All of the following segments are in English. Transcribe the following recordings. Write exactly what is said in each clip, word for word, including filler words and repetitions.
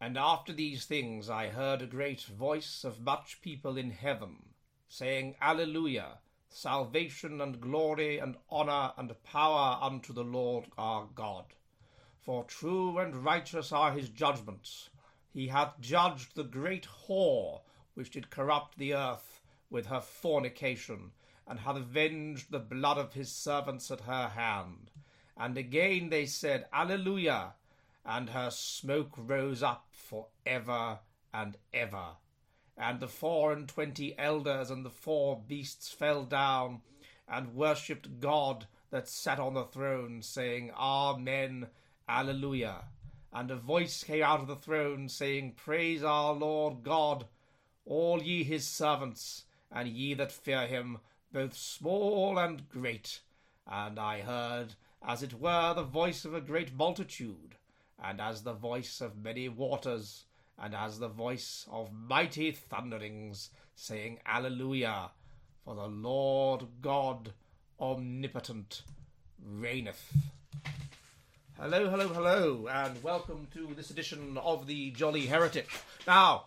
And after these things I heard a great voice of much people in heaven, saying, Alleluia, salvation and glory and honour and power unto the Lord our God. For true and righteous are his judgments. He hath judged the great whore, which did corrupt the earth with her fornication, and hath avenged the blood of his servants at her hand. And again they said, Alleluia, and her smoke rose up for ever and ever. And the four and twenty elders and the four beasts fell down, and worshipped God that sat on the throne, saying, Amen, Alleluia. And a voice came out of the throne, saying, Praise our Lord God, all ye his servants, and ye that fear him, both small and great. And I heard, as it were, the voice of a great multitude, and as the voice of many waters, and as the voice of mighty thunderings, saying, Alleluia, for the Lord God omnipotent reigneth. Hello, hello, hello, and welcome to this edition of the Jolly Heretic. Now,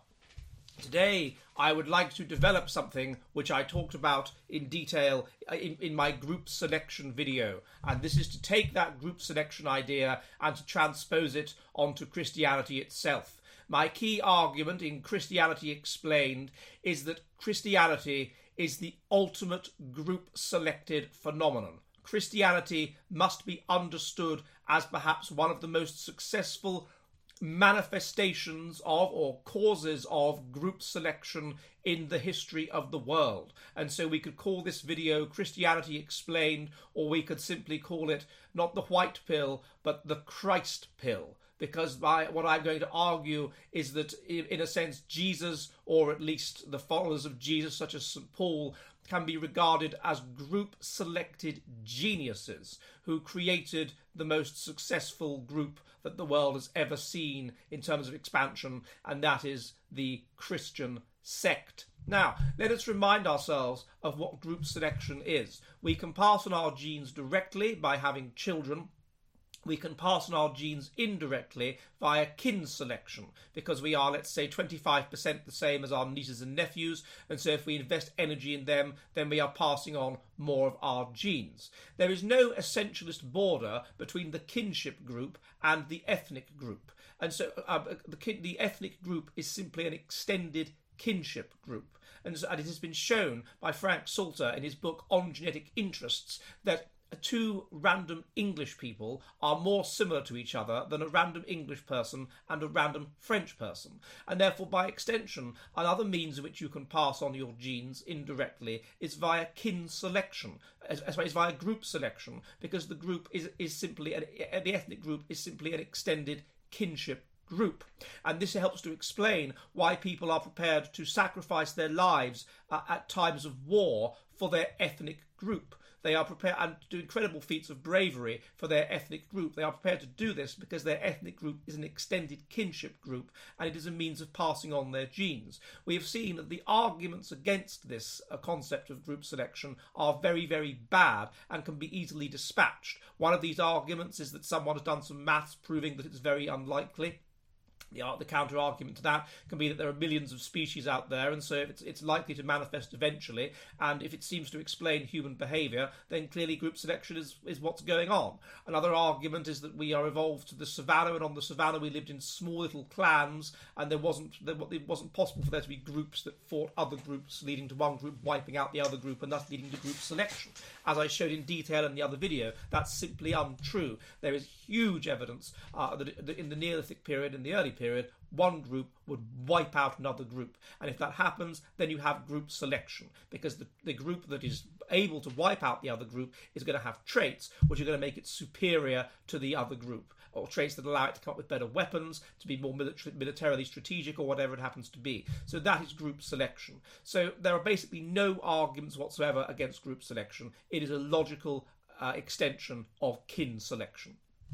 today I would like to develop something which I talked about in detail in, in my group selection video. And this is to take that group selection idea and to transpose it onto Christianity itself. My key argument in Christianity Explained is that Christianity is the ultimate group-selected phenomenon. Christianity must be understood as perhaps one of the most successful manifestations of or causes of group selection in the history of the world. And so we could call this video Christianity Explained, or we could simply call it not the white pill but the Christ pill, because by what I'm going to argue is that in a sense Jesus, or at least the followers of Jesus such as Saint Paul, can be regarded as group-selected geniuses who created the most successful group that the world has ever seen in terms of expansion, and that is the Christian sect. Now, let us remind ourselves of what group selection is. We can pass on our genes directly by having children. We can pass on our genes indirectly via kin selection, because we are, let's say, twenty-five percent the same as our nieces and nephews, and so if we invest energy in them, then we are passing on more of our genes. There is no essentialist border between the kinship group and the ethnic group, and so uh, the, kin- the ethnic group is simply an extended kinship group. And, so, and it has been shown by Frank Salter in his book On Genetic Interests that two random English people are more similar to each other than a random English person and a random French person. And therefore, by extension, another means in which you can pass on your genes indirectly is via kin selection, as, as well as via group selection, because the group is, is simply, an, the ethnic group is simply an extended kinship group. And this helps to explain why people are prepared to sacrifice their lives uh, at times of war for their ethnic group. They are prepared and do incredible feats of bravery for their ethnic group. They are prepared to do this because their ethnic group is an extended kinship group, and it is a means of passing on their genes. We have seen that the arguments against this uh, concept of group selection are very, very bad and can be easily dispatched. One of these arguments is that someone has done some maths proving that it's very unlikely. The, the counter-argument to that can be that there are millions of species out there, and so if it's, it's likely to manifest eventually, and if it seems to explain human behaviour, then clearly group selection is, is what's going on. Another argument is that we are evolved to the savannah, and on the savannah we lived in small little clans, and there wasn't there, it wasn't possible for there to be groups that fought other groups, leading to one group wiping out the other group, and thus leading to group selection. As I showed in detail in the other video, that's simply untrue. There is huge evidence uh, that in the Neolithic period, in the early period, period, one group would wipe out another group. And if that happens, then you have group selection, because the, the group that is able to wipe out the other group is going to have traits which are going to make it superior to the other group, or traits that allow it to come up with better weapons, to be more military, militarily strategic, or whatever it happens to be. So that is group selection. So there are basically no arguments whatsoever against group selection. It is a logical uh, extension of kin selection.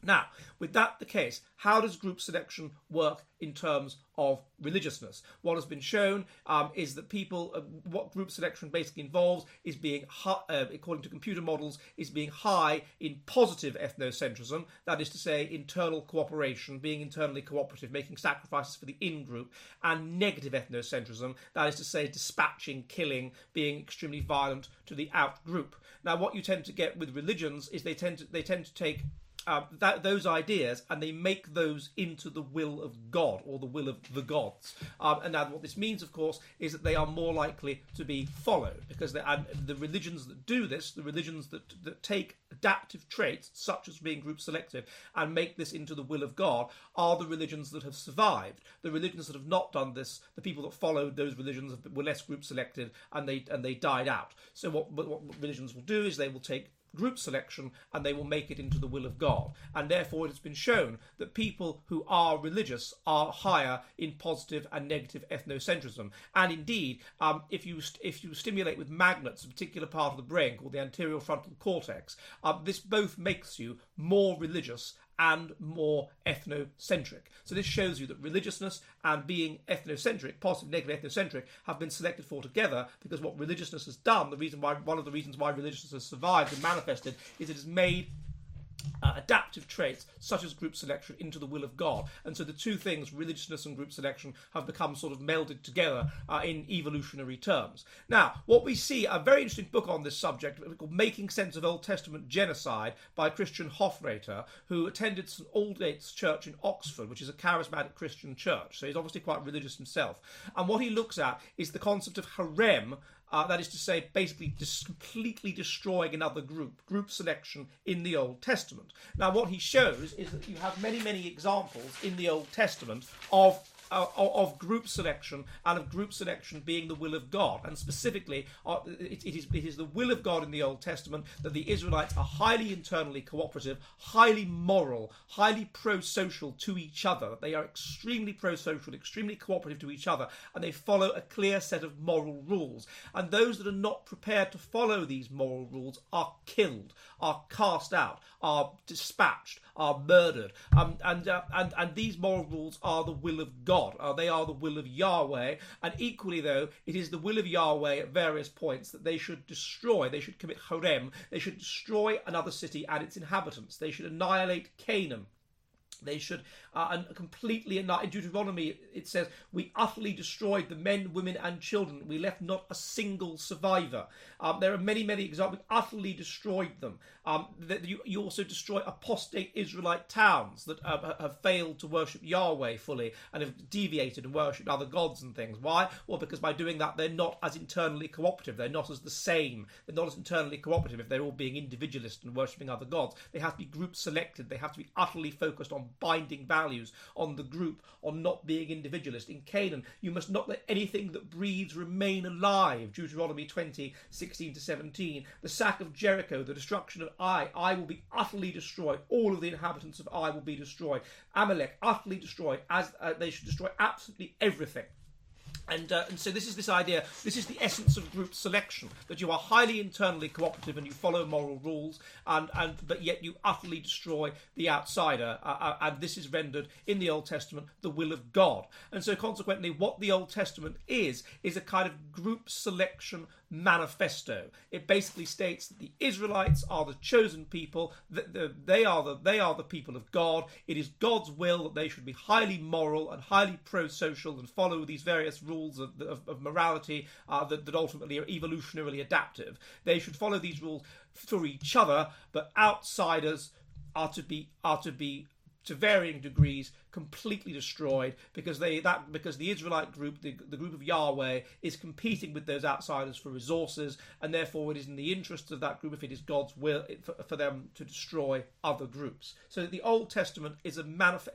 Now, with that the case, how does group selection work in terms of religiousness? What has been shown um, is that people, uh, what group selection basically involves is being, uh, according to computer models, is being high in positive ethnocentrism, that is to say internal cooperation, being internally cooperative, making sacrifices for the in-group, and negative ethnocentrism, that is to say dispatching, killing, being extremely violent to the out-group. Now, what you tend to get with religions is they tend to, they tend to take Uh, that, those ideas and they make those into the will of God or the will of the gods. Um, and now what this means, of course, is that they are more likely to be followed because they, and the religions that do this, the religions that, that take adaptive traits, such as being group selective, and make this into the will of God, are the religions that have survived. The religions that have not done this, the people that followed those religions were less group selected and they and they died out. So what, what religions will do is they will take group selection and they will make it into the will of God, and therefore it has been shown that people who are religious are higher in positive and negative ethnocentrism. And indeed, um, if you st- if you stimulate with magnets a particular part of the brain called the anterior frontal cortex, uh, this both makes you more religious and more ethnocentric. So this shows you that religiousness and being ethnocentric, positive, negative ethnocentric, have been selected for together, because what religiousness has done, the reason why, one of the reasons why religiousness has survived and manifested, is it has made Uh, adaptive traits such as group selection into the will of God. And so the two things, religiousness and group selection, have become sort of melded together uh, in evolutionary terms. Now, what we see, a very interesting book on this subject called Making Sense of Old Testament Genocide by Christian Hofreiter, who attended Saint Aldate's Church in Oxford, which is a charismatic Christian church. So he's obviously quite religious himself. And what he looks at is the concept of harem, Uh, that is to say, basically just completely destroying another group, group selection in the Old Testament. Now, what he shows is that you have many, many examples in the Old Testament of Uh, of group selection, and of group selection being the will of God. And specifically, uh, it, it, is, it is the will of God in the Old Testament that the Israelites are highly internally cooperative, highly moral, highly pro-social to each other. They are extremely pro-social, extremely cooperative to each other, and they follow a clear set of moral rules. And those that are not prepared to follow these moral rules are killed, are cast out, are dispatched, are murdered. Um, and, uh, and, and these moral rules are the will of God. Uh, they are the will of Yahweh, and equally though, it is the will of Yahweh at various points that they should destroy, they should commit harem, they should destroy another city and its inhabitants, they should annihilate Canaan. They should uh, and completely, in Deuteronomy it says, we utterly destroyed the men, women and children. We left not a single survivor. Um, there are many, many examples. We utterly destroyed them. Um, that you, you also destroy apostate Israelite towns that uh, have failed to worship Yahweh fully and have deviated and worshipped other gods and things. Why? Well, because by doing that, they're not as internally cooperative. They're not as the same. They're not as internally cooperative if they're all being individualist and worshipping other gods. They have to be group selected. They have to be utterly focused on binding values, on the group, on not being individualist. In Canaan, you must not let anything that breathes remain alive. Deuteronomy twenty, sixteen to seventeen. The sack of Jericho, the destruction of Ai. Ai will be utterly destroyed. All of the inhabitants of Ai will be destroyed. Amalek, utterly destroyed, as uh, they should destroy absolutely everything. And, uh, and so this is this idea, this is the essence of group selection, that you are highly internally cooperative and you follow moral rules, and, and but yet you utterly destroy the outsider, uh, uh, and this is rendered in the Old Testament the will of God. And so consequently what the Old Testament is, is a kind of group selection manifesto. It basically states that the Israelites are the chosen people, that the, they are the they are the people of God. It is God's will that they should be highly moral and highly pro-social and follow these various rules of, of, of morality uh, that, that ultimately are evolutionarily adaptive. They should follow these rules for each other, but outsiders are to be are to be to varying degrees completely destroyed, because they that because the Israelite group, the, the group of Yahweh, is competing with those outsiders for resources, and therefore it is in the interests of that group, if it is God's will, for, for them to destroy other groups. So the Old Testament is a manif- is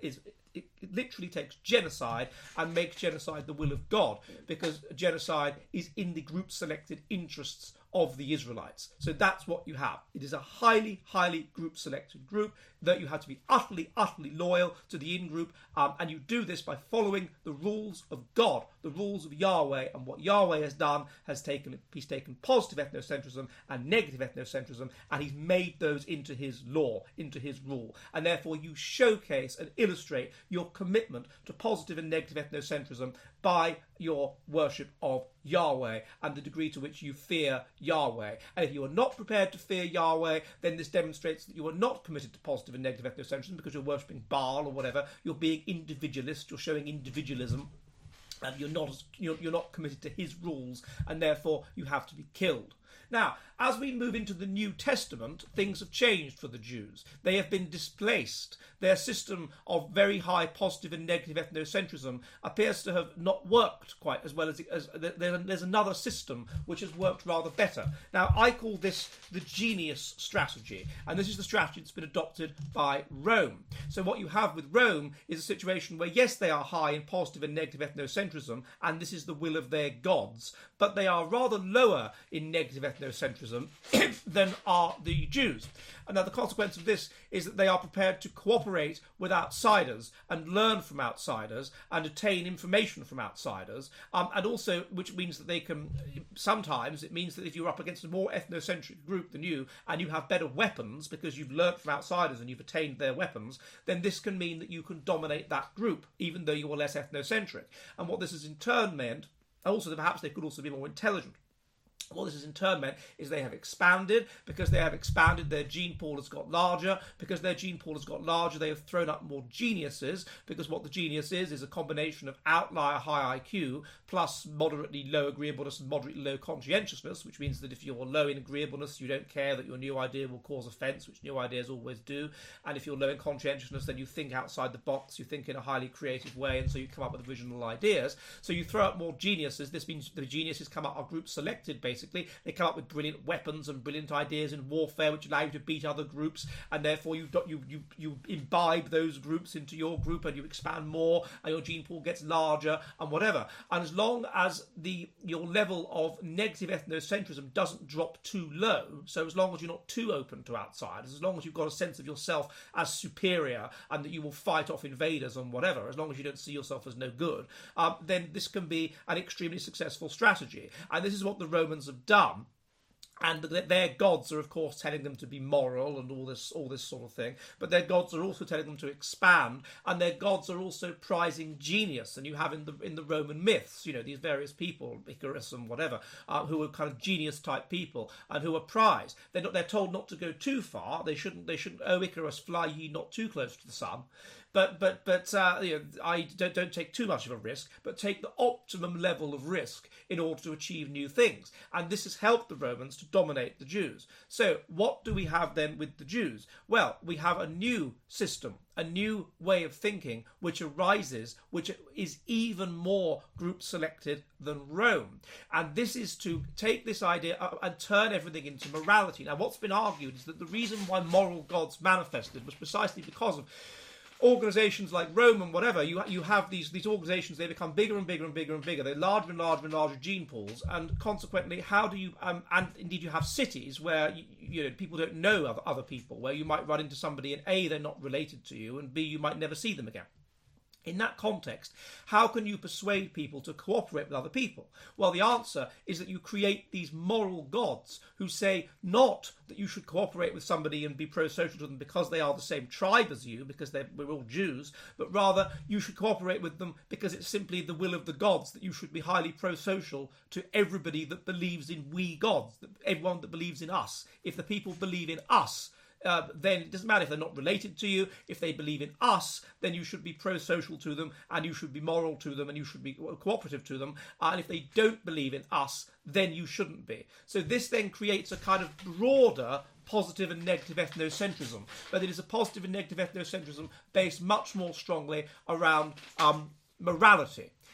it, it literally takes genocide and makes genocide the will of God, because genocide is in the group selected interests of the Israelites. So that's what you have. It is a highly, highly group selected group that you have to be utterly, utterly loyal to the in-group, um, and you do this by following the rules of God, the rules of Yahweh. And what Yahweh has done has taken, he's taken positive ethnocentrism and negative ethnocentrism, and he's made those into his law, into his rule. And therefore you showcase and illustrate your commitment to positive and negative ethnocentrism by your worship of Yahweh and the degree to which you fear Yahweh. And if you are not prepared to fear Yahweh, then this demonstrates that you are not committed to positive and negative ethnocentrism because you're worshipping Baal or whatever. You're being individualist, you're showing individualism, and you're not you're, you're not committed to his rules, and therefore you have to be killed. Now, as we move into the New Testament, things have changed for the Jews. They have been displaced. Their system of very high positive and negative ethnocentrism appears to have not worked quite as well as, as there's another system which has worked rather better. Now, I call this the genius strategy, and this is the strategy that's been adopted by Rome. So what you have with Rome is a situation where, yes, they are high in positive and negative ethnocentrism, and this is the will of their gods, but they are rather lower in negative ethnocentrism than are the Jews. And now the consequence of this is that they are prepared to cooperate with outsiders and learn from outsiders and attain information from outsiders, um, and also, which means that they can, sometimes it means that if you're up against a more ethnocentric group than you and you have better weapons because you've learnt from outsiders and you've attained their weapons, then this can mean that you can dominate that group even though you are less ethnocentric. And what this has in turn meant, also that perhaps they could also be more intelligent. What this has in turn meant is they have expanded. Because they have expanded, their gene pool has got larger. Because their gene pool has got larger, they have thrown up more geniuses. Because what the genius is, is a combination of outlier high I Q plus moderately low agreeableness and moderately low conscientiousness, which means that if you're low in agreeableness, you don't care that your new idea will cause offence, which new ideas always do. And if you're low in conscientiousness, then you think outside the box, you think in a highly creative way, and so you come up with original ideas. So you throw up more geniuses. This means the geniuses come up, are group selected, basically. Basically, they come up with brilliant weapons and brilliant ideas in warfare, which allow you to beat other groups, and therefore you you you you imbibe those groups into your group, and you expand more, and your gene pool gets larger, and whatever. And as long as the your level of negative ethnocentrism doesn't drop too low, so as long as you're not too open to outsiders, as long as you've got a sense of yourself as superior and that you will fight off invaders and whatever, as long as you don't see yourself as no good, um, then this can be an extremely successful strategy. And this is what the Romans have done. And their gods are, of course, telling them to be moral and all this, all this sort of thing. But their gods are also telling them to expand, and their gods are also prizing genius. And you have in the in the Roman myths, you know, these various people, Icarus and whatever, uh, who are kind of genius type people and who are prized. They're not. They're told not to go too far. They shouldn't. They shouldn't. Oh, Icarus, fly ye not too close to the sun. But but but uh, you know, I don't don't take too much of a risk, but take the optimum level of risk in order to achieve new things. And this has helped the Romans to dominate the Jews. So what do we have then with the Jews? Well, we have a new system, a new way of thinking, which arises, which is even more group selected than Rome. And this is to take this idea and turn everything into morality. Now, what's been argued is that the reason why moral gods manifested was precisely because of organisations like Rome and whatever. You you have these these organisations, they become bigger and bigger and bigger and bigger. They're larger and larger and larger gene pools, and consequently, how do you um, and indeed you have cities where you, you know people don't know other, other people, where you might run into somebody and A, they're not related to you, and B, you might never see them again. In that context, how can you persuade people to cooperate with other people? Well, the answer is that you create these moral gods who say not that you should cooperate with somebody and be pro-social to them because they are the same tribe as you, because we're all Jews, but rather you should cooperate with them because it's simply the will of the gods that you should be highly pro-social to everybody that believes in we gods, everyone that believes in us. If the people believe in us, Uh, then it doesn't matter if they're not related to you. If they believe in us, then you should be pro-social to them, and you should be moral to them, and you should be cooperative to them. Uh, and if they don't believe in us, then you shouldn't be. So this then creates a kind of broader positive and negative ethnocentrism, but it is a positive and negative ethnocentrism based much more strongly around um, morality.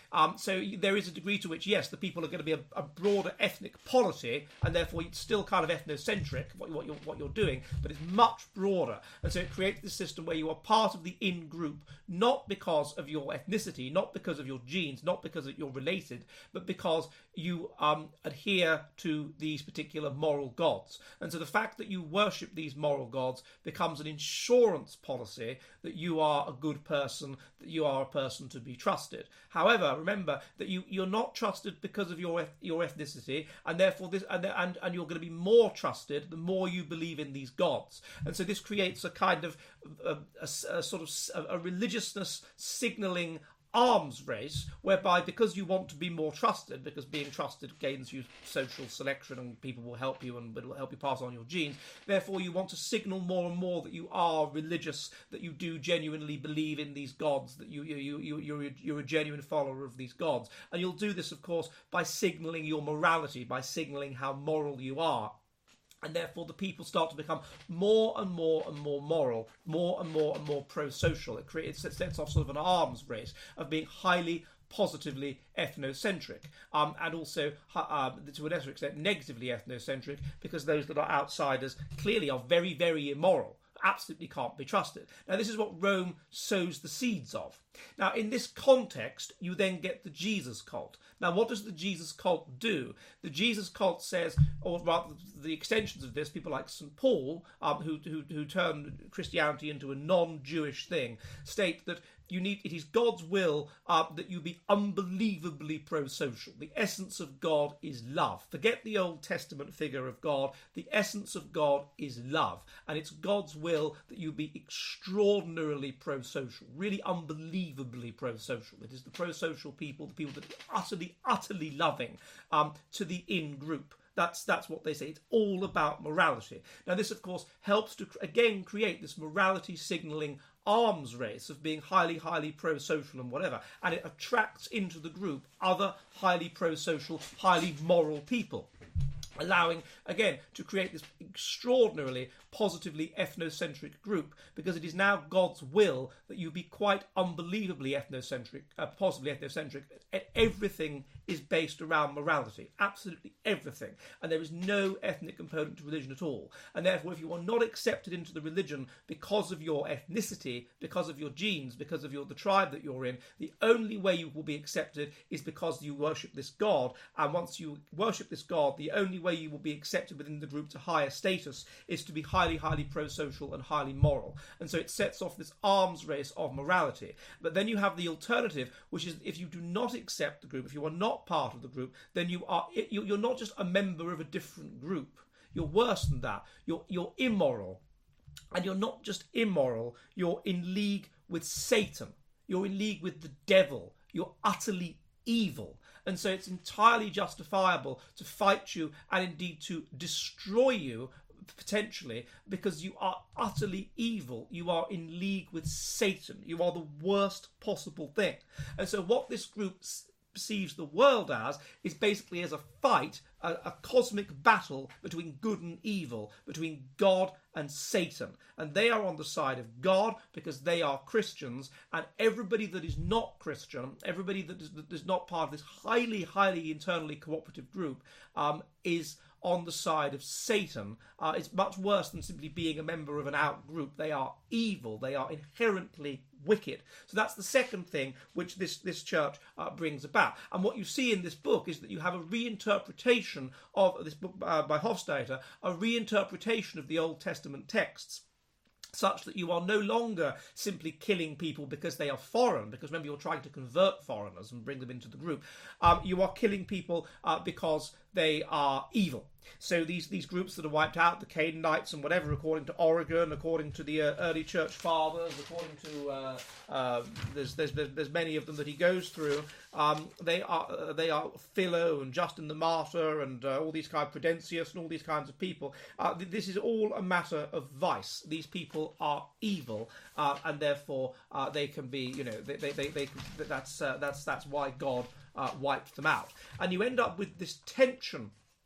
Um, so there is a degree to which, yes, the people are going to be a, a broader ethnic polity, and therefore it's still kind of ethnocentric, what, what, you're, what you're doing, but it's much broader. And so it creates this system where you are part of the in-group, not because of your ethnicity, not because of your genes, not because you're related, but because you um, adhere to these particular moral gods. And so the fact that you worship these moral gods becomes an insurance policy that you are a good person, that you are a person to be trusted. However, remember that you, you're not trusted because of your your ethnicity, and therefore this and, and, and you're going to be more trusted the more you believe in these gods. And so this creates a kind of a, a, a sort of a religiousness signalling arms race, whereby because you want to be more trusted, because being trusted gains you social selection and people will help you and will help you pass on your genes, therefore you want to signal more and more that you are religious, that you do genuinely believe in these gods, that you, you, you, you, you're, you're a genuine follower of these gods. And you'll do this, of course, by signalling your morality, by signalling how moral you are. And therefore the people start to become more and more and more moral, more and more and more pro-social. It creates, it sets off sort of an arms race of being highly positively ethnocentric, um, and also uh, to a lesser extent negatively ethnocentric, because those that are outsiders clearly are very, very immoral, absolutely can't be trusted. Now this is what Rome sows the seeds of. Now in this context you then get the Jesus cult. Now what does the Jesus cult do? The Jesus cult says, or rather the extensions of this, people like Saint Paul, um, who, who, who turned Christianity into a non-Jewish thing, state that you need, it is God's will uh, that you be unbelievably pro-social. The essence of God is love. Forget the Old Testament figure of God. The essence of God is love. And it's God's will that you be extraordinarily pro-social, really unbelievably pro-social. It is the pro-social people, the people that are utterly, utterly loving um, to the in-group. That's that's what they say. It's all about morality. Now this, of course, helps to, again, create this morality signalling arms race of being highly, highly pro-social and whatever. And it attracts into the group other highly pro-social, highly moral people, allowing, again, to create this extraordinarily positively ethnocentric group, because it is now God's will that you be quite unbelievably ethnocentric, uh, possibly ethnocentric. Everything is based around morality, absolutely everything. And there is no ethnic component to religion at all. And therefore, if you are not accepted into the religion because of your ethnicity, because of your genes, because of your the tribe that you're in, the only way you will be accepted is because you worship this God. And once you worship this God, the only way you will be accepted within the group to higher status is to be highly, highly pro-social and highly moral. And so it sets off this arms race of morality. But then you have the alternative, which is if you do not accept the group, if you are not part of the group, then you are you're not just a member of a different group. You're worse than that. You're you're immoral. And you're not just immoral, you're in league with Satan. You're in league with the devil. You're utterly evil. And so it's entirely justifiable to fight you and indeed to destroy you, potentially, because you are utterly evil. You are in league with Satan. You are the worst possible thing. And so what this group perceives the world as is basically as a fight, a, a cosmic battle between good and evil, between God and Satan. And they are on the side of God because they are Christians, and everybody that is not Christian, everybody that is, that is not part of this highly, highly internally cooperative group, um, is on the side of Satan. Uh, it's much worse than simply being a member of an out group. They are evil. They are inherently wicked. So that's the second thing which this, this church uh, brings about. And what you see in this book is that you have a reinterpretation of this book uh, by Hofstadter, a reinterpretation of the Old Testament texts, such that you are no longer simply killing people because they are foreign, because remember you're trying to convert foreigners and bring them into the group. Um, you are killing people uh, because they are evil. So these, these groups that are wiped out, the Canaanites and whatever, according to Origen, according to the uh, early church fathers, according to uh, uh, there's, there's there's many of them that he goes through. Um, they are uh, they are Philo and Justin the Martyr and uh, all these kinds of Prudentius and all these kinds of people. Uh, this is all a matter of vice. These people are evil, uh, and therefore uh, they can be, you know, they they they, they that's uh, that's that's why God uh, wiped them out. And you end up with this tension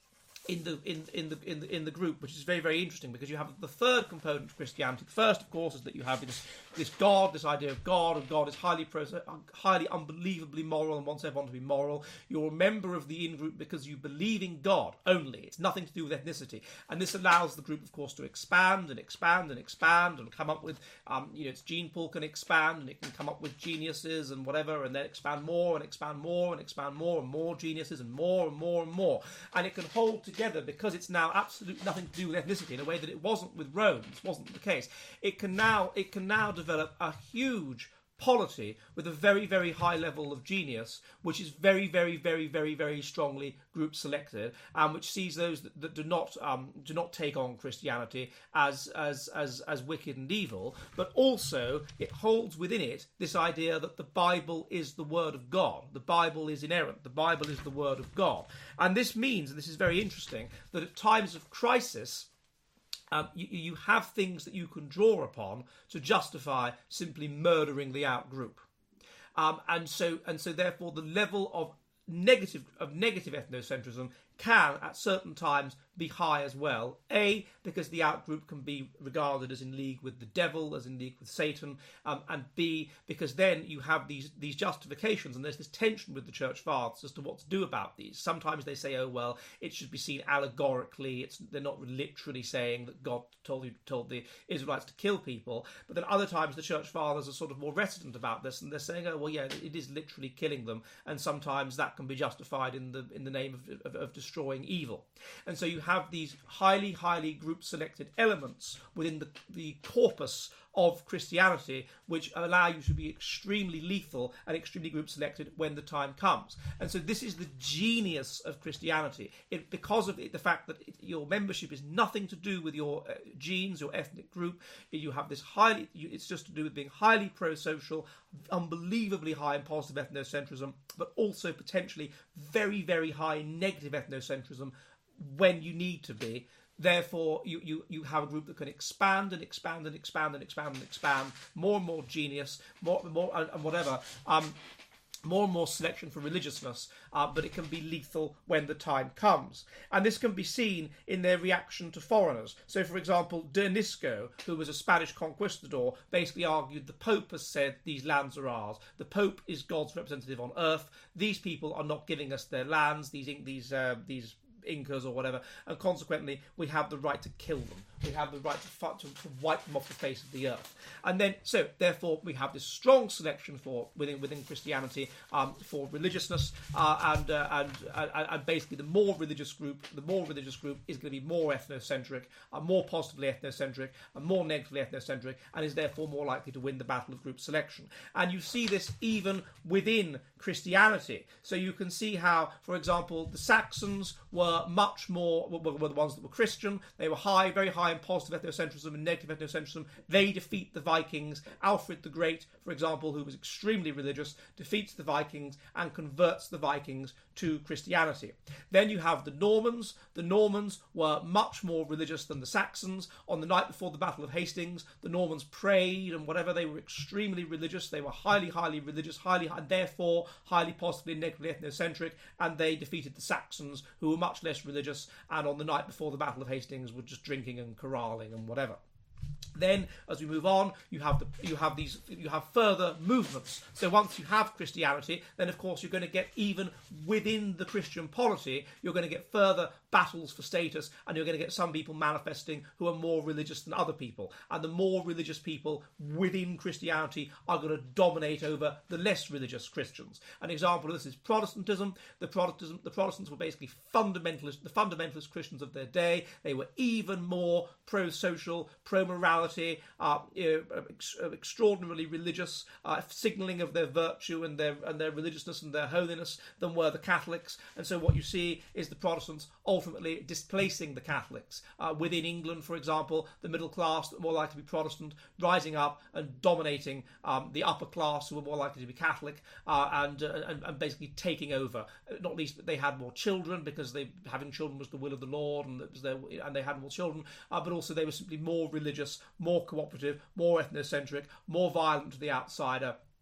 in the in in the in the in the group, which is very very interesting, because you have the third component of Christianity. The first, of course, is that you have this this God, this idea of God, and God is highly pro- highly unbelievably moral and wants everyone to be moral. You're a member of the in group because you believe in God only. It's nothing to do with ethnicity, and this allows the group, of course, to expand and expand and expand and come up with um, you know, its gene pool can expand, and it can come up with geniuses and whatever, and then expand more and expand more and expand more and more geniuses and more and more and more, and it can hold together because it's now absolutely nothing to do with ethnicity in a way that it wasn't with Rome. This wasn't the case. It can now it can now develop a huge polity with a very, very high level of genius, which is very, very, very, very, very strongly group selected, and which sees those that, that do not um, do not take on Christianity as as as as wicked and evil, but also it holds within it this idea that the Bible is the Word of God. The Bible is inerrant. The Bible is the Word of God, and this means, and this is very interesting, that at times of crisis, Um, you, you have things that you can draw upon to justify simply murdering the out group, um, and so and so therefore the level of negative of negative ethnocentrism can at certain times be high as well. A, because the out group can be regarded as in league with the devil, as in league with Satan, um, and B, because then you have these these justifications, and there's this tension with the church fathers as to what to do about these. Sometimes they say, oh well, it should be seen allegorically. It's they're not literally saying that God told you told the Israelites to kill people, but then other times the church fathers are sort of more reticent about this, and they're saying, oh well, yeah, it is literally killing them, and sometimes that can be justified in the in the name of of, of destroying evil. And so you have these highly, highly group-selected elements within the, the corpus of Christianity, which allow you to be extremely lethal and extremely group-selected when the time comes. And so this is the genius of Christianity. It, because of it, the fact that it, your membership is nothing to do with your uh, genes, your ethnic group. You have this highly, you, it's just to do with being highly pro-social, unbelievably high in positive ethnocentrism, but also potentially very, very high negative ethnocentrism when you need to be. Therefore, you, you, you have a group that can expand and expand and expand and expand and expand, more and more genius, more more and, and whatever, um, more and more selection for religiousness, uh, but it can be lethal when the time comes. And this can be seen in their reaction to foreigners. So, for example, Dernisco, who was a Spanish conquistador, basically argued the Pope has said these lands are ours. The Pope is God's representative on earth. These people are not giving us their lands, these these uh, these Incas or whatever, and consequently we have the right to kill them. We have the right to, fight, to, to wipe them off the face of the earth. And then, so therefore, we have this strong selection for within within Christianity um, for religiousness, uh, and, uh, and and and basically the more religious group, the more religious group is going to be more ethnocentric, uh, more positively ethnocentric, and more negatively ethnocentric, and is therefore more likely to win the battle of group selection. And you see this even within Christianity. So you can see how, for example, the Saxons were much more were, were the ones that were Christian. They were high, very high in positive ethnocentrism and negative ethnocentrism. They defeat the Vikings. Alfred the Great, for example, who was extremely religious, defeats the Vikings and converts the Vikings to Christianity. Then you have the Normans. The Normans were much more religious than the Saxons. On the night before the Battle of Hastings, the Normans prayed and whatever. They were extremely religious. They were highly, highly religious, highly, and therefore highly positively and negatively ethnocentric, and they defeated the Saxons, who were much less religious, and on the night before the Battle of Hastings were just drinking and carousing and whatever. Then, as we move on, you have the you have these you have further movements. So once you have Christianity, then of course you're going to get, even within the Christian polity, you're going to get further battles for status, and you're going to get some people manifesting who are more religious than other people. And the more religious people within Christianity are going to dominate over the less religious Christians. An example of this is Protestantism. The Protestantism, the Protestants were basically fundamentalist, the fundamentalist Christians of their day. They were even more pro-social, pro-morality, uh, you know, ex- extraordinarily religious, uh, signalling of their virtue and their and their religiousness and their holiness than were the Catholics. And so what you see is the Protestants ultimately displacing the Catholics. Uh, within England, for example, the middle class, more likely to be Protestant, rising up and dominating um, the upper class, who were more likely to be Catholic, uh, and, uh, and and basically taking over. Not least that they had more children, because they having children was the will of the Lord, and it was their, and they had more children, uh, but also they were simply more religious, more cooperative, more ethnocentric, more violent to the outsider.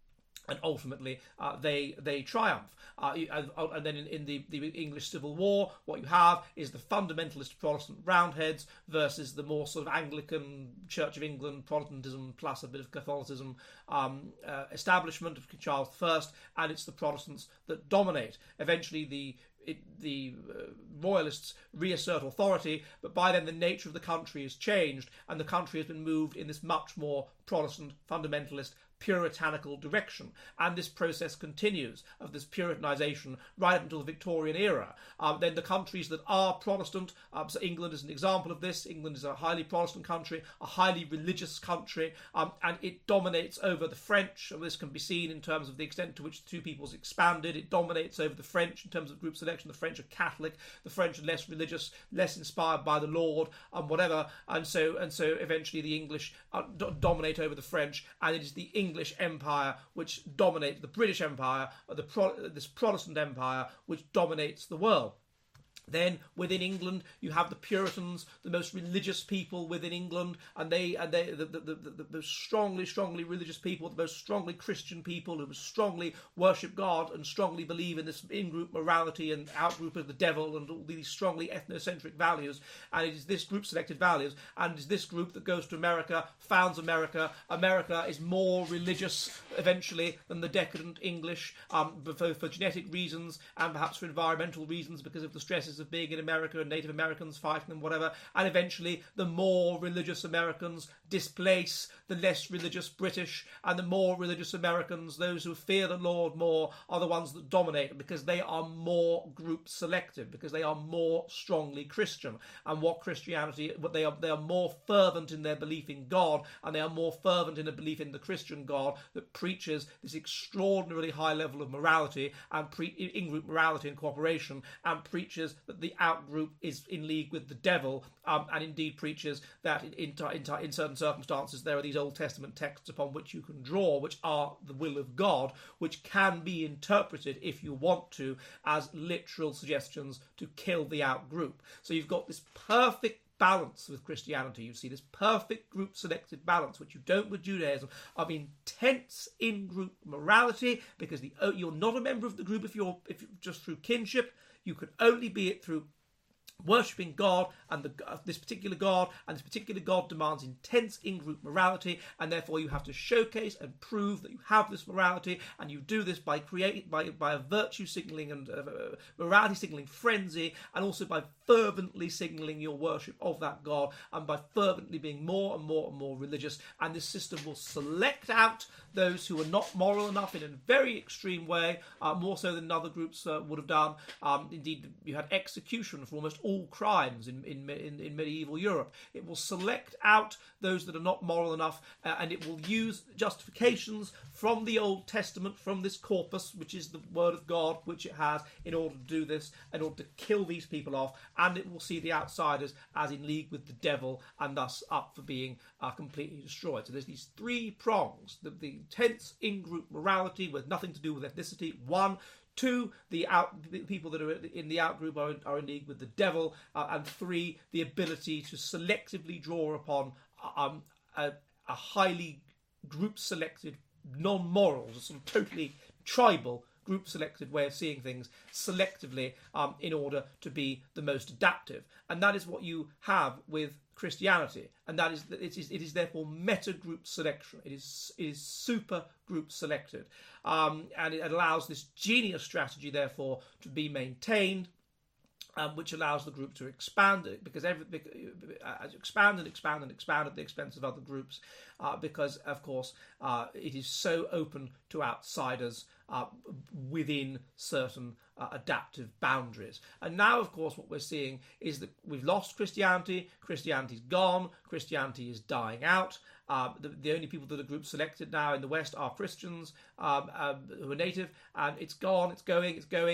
and ultimately uh, they they triumph. Uh, and, and then in, in the, the English Civil War, what you have is the fundamentalist Protestant Roundheads versus the more sort of Anglican Church of England Protestantism plus a bit of Catholicism um, uh, establishment of Charles the First, and it's the Protestants that dominate. Eventually the It, the uh, royalists reassert authority, but by then the nature of the country has changed, and the country has been moved in this much more Protestant, fundamentalist, puritanical direction. And this process continues of this puritanisation right up until the Victorian era. Um, then the countries that are Protestant, um, so England is an example of this. England is a highly Protestant country, a highly religious country, um, and it dominates over the French. And this can be seen in terms of the extent to which the two peoples expanded. It dominates over the French in terms of group selection. The French are Catholic, the French are less religious, less inspired by the Lord, and whatever. And so, and so eventually the English uh, do- dominate over the French, and it is the English English Empire which dominates the British Empire, or the Pro- this Protestant Empire which dominates the world. Then within England you have the Puritans, the most religious people within England, and they and they the, the, the, the, the strongly, strongly religious people, the most strongly Christian people who strongly worship God and strongly believe in this in-group morality and out-group of the devil and all these strongly ethnocentric values. And it is this group selected values, and it is this group that goes to America, founds America. America is more religious eventually than the decadent English, um, for, for genetic reasons and perhaps for environmental reasons because of the stresses of being in America and Native Americans fighting and whatever. And eventually the more religious Americans displace the less religious British, and the more religious Americans, those who fear the Lord more, are the ones that dominate because they are more group selective, because they are more strongly Christian. And what Christianity, what they are, they are more fervent in their belief in God, and they are more fervent in a belief in the Christian God that preaches this extraordinarily high level of morality and pre- in-group morality and cooperation, and preaches that the out-group is in league with the devil, um, and indeed preaches that in, in, in, in certain circumstances there are these Old Testament texts upon which you can draw, which are the will of God, which can be interpreted, if you want to, as literal suggestions to kill the out-group. So you've got this perfect balance with Christianity. You see this perfect group selected balance, which you don't with Judaism, of intense in-group morality, because the, you're not a member of the group if you're if you're just through kinship. You can only be it through worshipping God and the, uh, this particular God, and this particular God demands intense in-group morality, and therefore you have to showcase and prove that you have this morality, and you do this by create by by a virtue signalling and uh, morality signalling frenzy, and also by fervently signalling your worship of that God, and by fervently being more and more and more religious. And this system will select out those who are not moral enough in a very extreme way, uh, more so than other groups uh, would have done. Um, indeed, you had execution for almost all crimes in, in, in, in medieval Europe. It will select out those that are not moral enough, uh, and it will use justifications from the Old Testament, from this corpus, which is the Word of God, which it has, in order to do this, in order to kill these people off, and it will see the outsiders as in league with the devil, and thus up for being uh, completely destroyed. So there's these three prongs: the, the intense in-group morality with nothing to do with ethnicity, one. Two, the out the people that are in the out-group are, are in league with the devil. Uh, and three, the ability to selectively draw upon um, a, a highly group-selected, non-moral, a sort of totally tribal group-selected way of seeing things selectively um, in order to be the most adaptive. And that is what you have with Christianity, and that is it is it is therefore meta group selection. It is it is super group selected, um, and it allows this genius strategy therefore to be maintained, um, which allows the group to expand because every uh, expand and expand and expand at the expense of other groups, uh, because of course uh, it is so open to outsiders uh, within certain Uh, adaptive boundaries. And now, of course, what we're seeing is that we've lost Christianity. Christianity's gone. Christianity is dying out. Uh, the, the only people that are group selected now in the West are Christians um, um, who are native, and it's gone. It's going. It's going.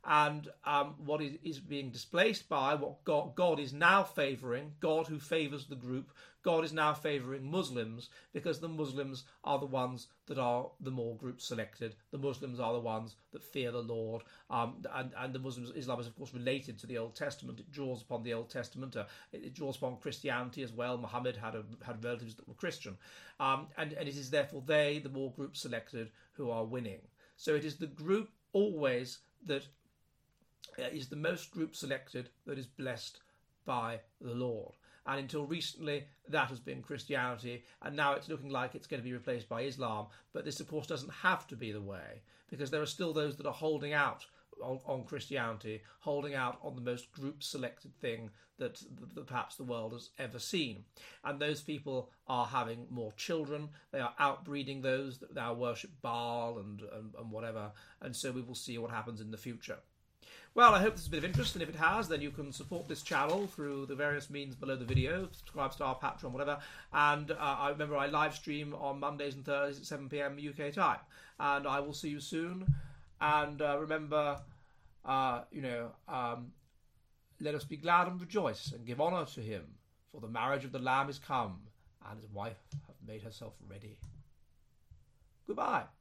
And um, what is, is being displaced by what God, God is now favouring, God who favours the group, God is now favouring Muslims, because the Muslims are the ones that are the more group selected. The Muslims are the ones that fear the Lord. Um, and, and the Muslims, Islam is of course related to the Old Testament. It draws upon the Old Testament. Uh, it, it draws upon Christianity as well. Muhammad had, a, had relatives that were Christian. Um, and, and it is therefore they, the more group selected, who are winning. So it is the group always that is the most group selected that is blessed by the Lord. And until recently, that has been Christianity, and now it's looking like it's going to be replaced by Islam. But this, of course, doesn't have to be the way, because there are still those that are holding out on, on Christianity, holding out on the most group-selected thing that, that, that perhaps the world has ever seen. And those people are having more children. They are outbreeding those that now worship Baal and, and, and whatever. And so we will see what happens in the future. Well, I hope this has been of interest, and if it has, then you can support this channel through the various means below the video, subscribe, star, Patreon, whatever. And uh, I remember I live stream on Mondays and Thursdays at seven p m U K time. And I will see you soon. And uh, remember, uh, you know, um, let us be glad and rejoice and give honour to him, for the marriage of the Lamb is come, and his wife hath made herself ready. Goodbye.